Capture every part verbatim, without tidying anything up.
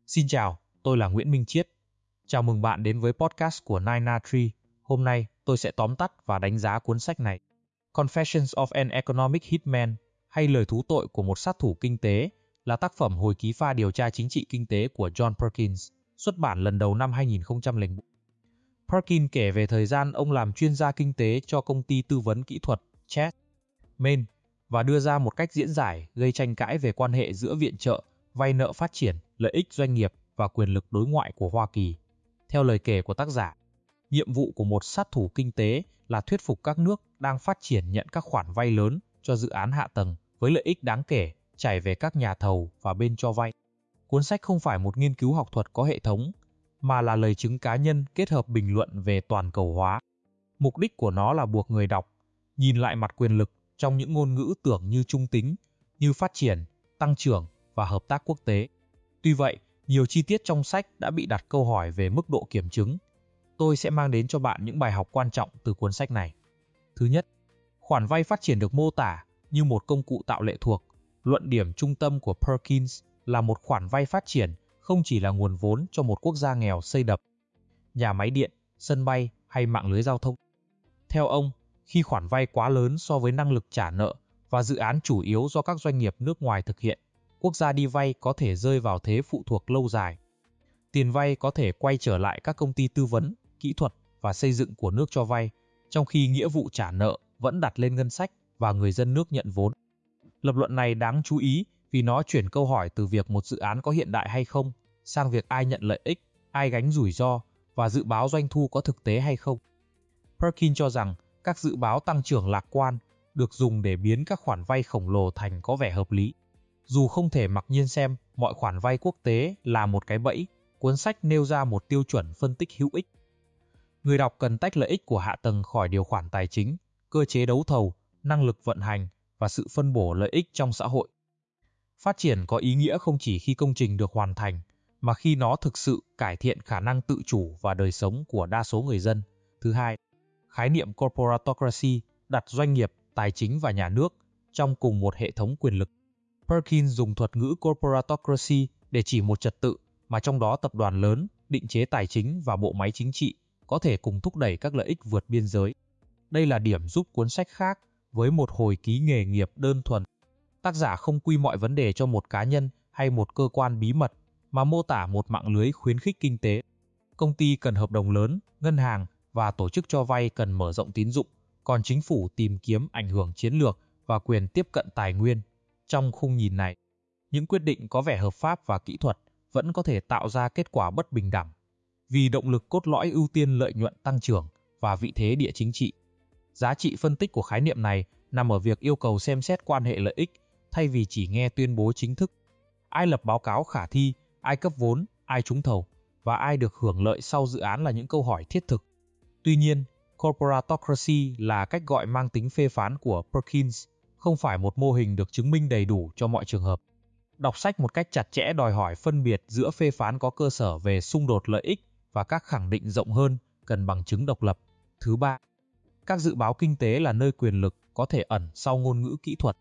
Xin chào, tôi là Nguyễn Minh Chiết. Chào mừng bạn đến với podcast của Nine Na Tree. Hôm nay, tôi sẽ tóm tắt và đánh giá cuốn sách này. Confessions of an Economic Hitman, hay Lời thú tội của một sát thủ kinh tế, là tác phẩm hồi ký pha điều tra chính trị kinh tế của John Perkins, xuất bản lần đầu năm hai nghìn không trăm lẻ bốn. Perkins kể về thời gian ông làm chuyên gia kinh tế cho công ty tư vấn kỹ thuật Chess Main và đưa ra một cách diễn giải gây tranh cãi về quan hệ giữa viện trợ, vay nợ phát triển, lợi ích doanh nghiệp và quyền lực đối ngoại của Hoa Kỳ. Theo lời kể của tác giả, nhiệm vụ của một sát thủ kinh tế là thuyết phục các nước đang phát triển nhận các khoản vay lớn cho dự án hạ tầng với lợi ích đáng kể chảy về các nhà thầu và bên cho vay. Cuốn sách không phải một nghiên cứu học thuật có hệ thống, mà là lời chứng cá nhân kết hợp bình luận về toàn cầu hóa. Mục đích của nó là buộc người đọc nhìn lại mặt quyền lực trong những ngôn ngữ tưởng như trung tính, như phát triển, tăng trưởng và hợp tác quốc tế. Tuy vậy, nhiều chi tiết trong sách đã bị đặt câu hỏi về mức độ kiểm chứng. Tôi sẽ mang đến cho bạn những bài học quan trọng từ cuốn sách này. Thứ nhất, khoản vay phát triển được mô tả như một công cụ tạo lệ thuộc. Luận điểm trung tâm của Perkins là một khoản vay phát triển không chỉ là nguồn vốn cho một quốc gia nghèo xây đập, nhà máy điện, sân bay hay mạng lưới giao thông. Theo ông, khi khoản vay quá lớn so với năng lực trả nợ và dự án chủ yếu do các doanh nghiệp nước ngoài thực hiện, quốc gia đi vay có thể rơi vào thế phụ thuộc lâu dài. Tiền vay có thể quay trở lại các công ty tư vấn, kỹ thuật và xây dựng của nước cho vay, trong khi nghĩa vụ trả nợ vẫn đặt lên ngân sách và người dân nước nhận vốn. Lập luận này đáng chú ý vì nó chuyển câu hỏi từ việc một dự án có hiện đại hay không sang việc ai nhận lợi ích, ai gánh rủi ro và dự báo doanh thu có thực tế hay không. Perkins cho rằng các dự báo tăng trưởng lạc quan được dùng để biến các khoản vay khổng lồ thành có vẻ hợp lý. Dù không thể mặc nhiên xem mọi khoản vay quốc tế là một cái bẫy, cuốn sách nêu ra một tiêu chuẩn phân tích hữu ích. Người đọc cần tách lợi ích của hạ tầng khỏi điều khoản tài chính, cơ chế đấu thầu, năng lực vận hành và sự phân bổ lợi ích trong xã hội. Phát triển có ý nghĩa không chỉ khi công trình được hoàn thành, mà khi nó thực sự cải thiện khả năng tự chủ và đời sống của đa số người dân. Thứ hai, khái niệm corporatocracy đặt doanh nghiệp, tài chính và nhà nước trong cùng một hệ thống quyền lực. Perkins dùng thuật ngữ corporatocracy để chỉ một trật tự mà trong đó tập đoàn lớn, định chế tài chính và bộ máy chính trị có thể cùng thúc đẩy các lợi ích vượt biên giới. Đây là điểm giúp cuốn sách khác với một hồi ký nghề nghiệp đơn thuần. Tác giả không quy mọi vấn đề cho một cá nhân hay một cơ quan bí mật, mà mô tả một mạng lưới khuyến khích kinh tế. Công ty cần hợp đồng lớn, ngân hàng và tổ chức cho vay cần mở rộng tín dụng, còn chính phủ tìm kiếm ảnh hưởng chiến lược và quyền tiếp cận tài nguyên. Trong khung nhìn này, những quyết định có vẻ hợp pháp và kỹ thuật vẫn có thể tạo ra kết quả bất bình đẳng, vì động lực cốt lõi ưu tiên lợi nhuận tăng trưởng và vị thế địa chính trị. Giá trị phân tích của khái niệm này nằm ở việc yêu cầu xem xét quan hệ lợi ích thay vì chỉ nghe tuyên bố chính thức. Ai lập báo cáo khả thi, ai cấp vốn, ai trúng thầu và ai được hưởng lợi sau dự án là những câu hỏi thiết thực. Tuy nhiên, corporatocracy là cách gọi mang tính phê phán của Perkins, không phải một mô hình được chứng minh đầy đủ cho mọi trường hợp. Đọc sách một cách chặt chẽ đòi hỏi phân biệt giữa phê phán có cơ sở về xung đột lợi ích và các khẳng định rộng hơn cần bằng chứng độc lập. Thứ ba, các dự báo kinh tế là nơi quyền lực có thể ẩn sau ngôn ngữ kỹ thuật.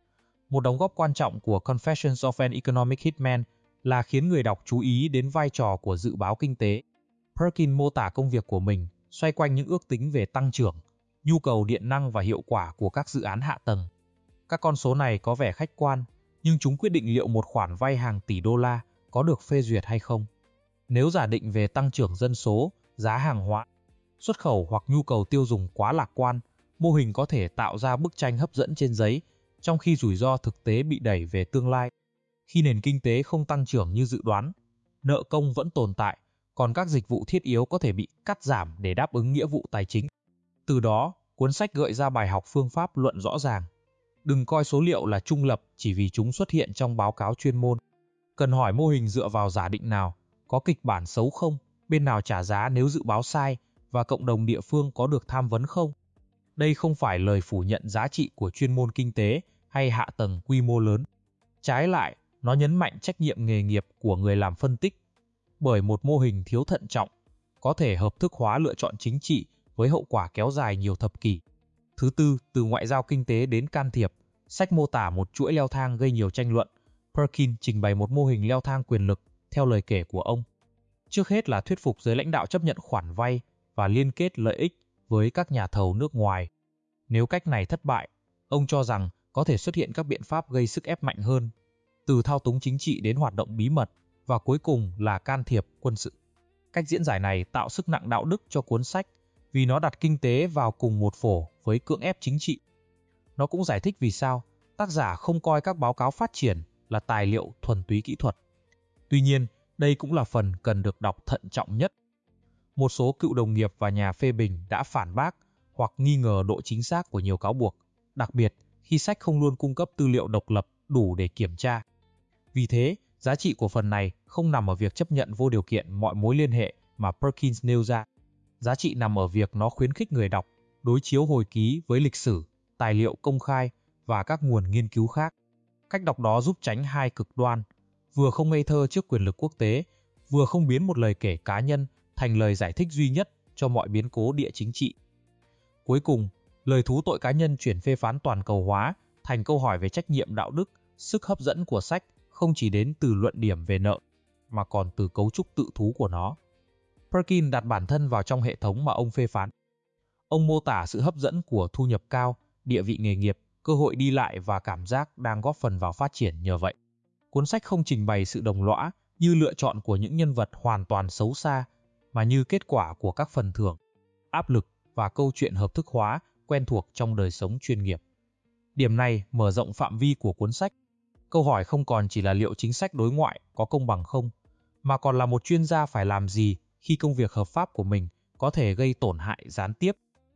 Một đóng góp quan trọng của Confessions of an Economic Hitman là khiến người đọc chú ý đến vai trò của dự báo kinh tế. Perkins mô tả công việc của mình xoay quanh những ước tính về tăng trưởng, nhu cầu điện năng và hiệu quả của các dự án hạ tầng. Các con số này có vẻ khách quan, nhưng chúng quyết định liệu một khoản vay hàng tỷ đô la có được phê duyệt hay không. Nếu giả định về tăng trưởng dân số, giá hàng hóa, xuất khẩu hoặc nhu cầu tiêu dùng quá lạc quan, mô hình có thể tạo ra bức tranh hấp dẫn trên giấy, trong khi rủi ro thực tế bị đẩy về tương lai. Khi nền kinh tế không tăng trưởng như dự đoán, nợ công vẫn tồn tại, còn các dịch vụ thiết yếu có thể bị cắt giảm để đáp ứng nghĩa vụ tài chính. Từ đó, cuốn sách gợi ra bài học phương pháp luận rõ ràng. Đừng coi số liệu là trung lập chỉ vì chúng xuất hiện trong báo cáo chuyên môn. Cần hỏi mô hình dựa vào giả định nào, có kịch bản xấu không, bên nào trả giá nếu dự báo sai, và cộng đồng địa phương có được tham vấn không. Đây không phải lời phủ nhận giá trị của chuyên môn kinh tế hay hạ tầng quy mô lớn. Trái lại, nó nhấn mạnh trách nhiệm nghề nghiệp của người làm phân tích, bởi một mô hình thiếu thận trọng có thể hợp thức hóa lựa chọn chính trị với hậu quả kéo dài nhiều thập kỷ. Thứ tư, từ ngoại giao kinh tế đến can thiệp, sách mô tả một chuỗi leo thang gây nhiều tranh luận. Perkins trình bày một mô hình leo thang quyền lực theo lời kể của ông. Trước hết là thuyết phục giới lãnh đạo chấp nhận khoản vay và liên kết lợi ích với các nhà thầu nước ngoài. Nếu cách này thất bại, ông cho rằng có thể xuất hiện các biện pháp gây sức ép mạnh hơn, từ thao túng chính trị đến hoạt động bí mật, và cuối cùng là can thiệp quân sự. Cách diễn giải này tạo sức nặng đạo đức cho cuốn sách vì nó đặt kinh tế vào cùng một phổ với cưỡng ép chính trị. Nó cũng giải thích vì sao tác giả không coi các báo cáo phát triển là tài liệu thuần túy kỹ thuật. Tuy nhiên, đây cũng là phần cần được đọc thận trọng nhất. Một số cựu đồng nghiệp và nhà phê bình đã phản bác hoặc nghi ngờ độ chính xác của nhiều cáo buộc, đặc biệt khi sách không luôn cung cấp tư liệu độc lập đủ để kiểm tra. Vì thế, giá trị của phần này không nằm ở việc chấp nhận vô điều kiện mọi mối liên hệ mà Perkins nêu ra. Giá trị nằm ở việc nó khuyến khích người đọc đối chiếu hồi ký với lịch sử, tài liệu công khai và các nguồn nghiên cứu khác. Cách đọc đó giúp tránh hai cực đoan, vừa không ngây thơ trước quyền lực quốc tế, vừa không biến một lời kể cá nhân thành lời giải thích duy nhất cho mọi biến cố địa chính trị. Cuối cùng, lời thú tội cá nhân chuyển phê phán toàn cầu hóa thành câu hỏi về trách nhiệm đạo đức. Sức hấp dẫn của sách không chỉ đến từ luận điểm về nợ, mà còn từ cấu trúc tự thú của nó. Perkins đặt bản thân vào trong hệ thống mà ông phê phán. Ông mô tả sự hấp dẫn của thu nhập cao, địa vị nghề nghiệp, cơ hội đi lại và cảm giác đang góp phần vào phát triển nhờ vậy. Cuốn sách không trình bày sự đồng lõa như lựa chọn của những nhân vật hoàn toàn xấu xa, mà như kết quả của các phần thưởng, áp lực và câu chuyện hợp thức hóa quen thuộc trong đời sống chuyên nghiệp. Điểm này mở rộng phạm vi của cuốn sách. Câu hỏi không còn chỉ là liệu chính sách đối ngoại có công bằng không, mà còn là một chuyên gia phải làm gì khi công việc hợp pháp của mình có thể gây tổn hại gián tiếp.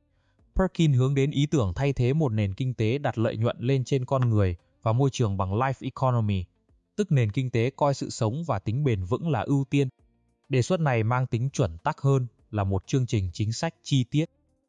Perkins hướng đến ý tưởng thay thế một nền kinh tế đặt lợi nhuận lên trên con người và môi trường bằng life economy, tức nền kinh tế coi sự sống và tính bền vững là ưu tiên. Đề xuất này mang tính chuẩn tắc hơn là một chương trình chính sách chi tiết.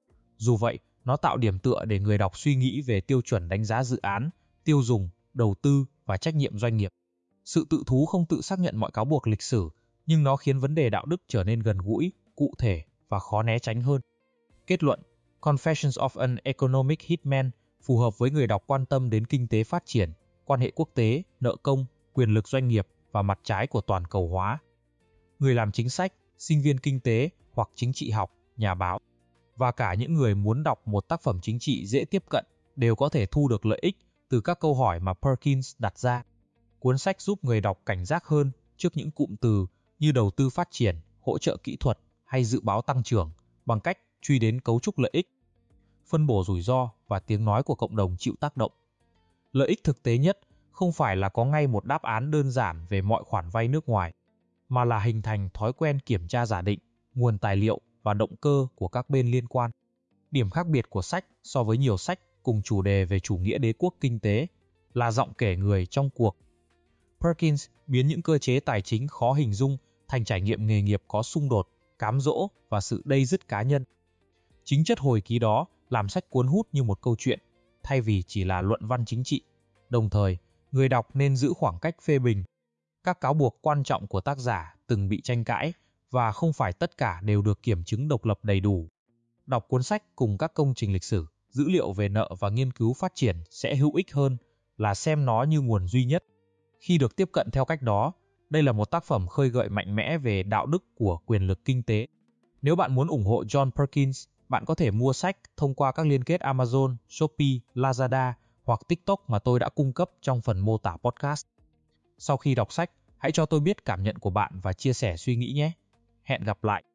Dù vậy, nó tạo điểm tựa để người đọc suy nghĩ về tiêu chuẩn đánh giá dự án, tiêu dùng, đầu tư và trách nhiệm doanh nghiệp. Sự tự thú không tự xác nhận mọi cáo buộc lịch sử, nhưng nó khiến vấn đề đạo đức trở nên gần gũi, cụ thể và khó né tránh hơn. Kết luận, Confessions of an Economic Hitman phù hợp với người đọc quan tâm đến kinh tế phát triển, quan hệ quốc tế, nợ công, quyền lực doanh nghiệp và mặt trái của toàn cầu hóa. Người làm chính sách, sinh viên kinh tế hoặc chính trị học, nhà báo, và cả những người muốn đọc một tác phẩm chính trị dễ tiếp cận đều có thể thu được lợi ích từ các câu hỏi mà Perkins đặt ra. Cuốn sách giúp người đọc cảnh giác hơn trước những cụm từ như đầu tư phát triển, hỗ trợ kỹ thuật hay dự báo tăng trưởng bằng cách truy đến cấu trúc lợi ích, phân bổ rủi ro và tiếng nói của cộng đồng chịu tác động. Lợi ích thực tế nhất không phải là có ngay một đáp án đơn giản về mọi khoản vay nước ngoài, mà là hình thành thói quen kiểm tra giả định, nguồn tài liệu và động cơ của các bên liên quan. Điểm khác biệt của sách so với nhiều sách cùng chủ đề về chủ nghĩa đế quốc kinh tế là giọng kể người trong cuộc. Perkins biến những cơ chế tài chính khó hình dung thành trải nghiệm nghề nghiệp có xung đột, cám dỗ và sự day dứt cá nhân. Chính chất hồi ký đó làm sách cuốn hút như một câu chuyện, thay vì chỉ là luận văn chính trị. Đồng thời, người đọc nên giữ khoảng cách phê bình. Các cáo buộc quan trọng của tác giả từng bị tranh cãi, và không phải tất cả đều được kiểm chứng độc lập đầy đủ. Đọc cuốn sách cùng các công trình lịch sử, dữ liệu về nợ và nghiên cứu phát triển sẽ hữu ích hơn là xem nó như nguồn duy nhất. Khi được tiếp cận theo cách đó, đây là một tác phẩm khơi gợi mạnh mẽ về đạo đức của quyền lực kinh tế. Nếu bạn muốn ủng hộ John Perkins, bạn có thể mua sách thông qua các liên kết Amazon, Shopee, Lazada hoặc TikTok mà tôi đã cung cấp trong phần mô tả podcast. Sau khi đọc sách, hãy cho tôi biết cảm nhận của bạn và chia sẻ suy nghĩ nhé. Hẹn gặp lại!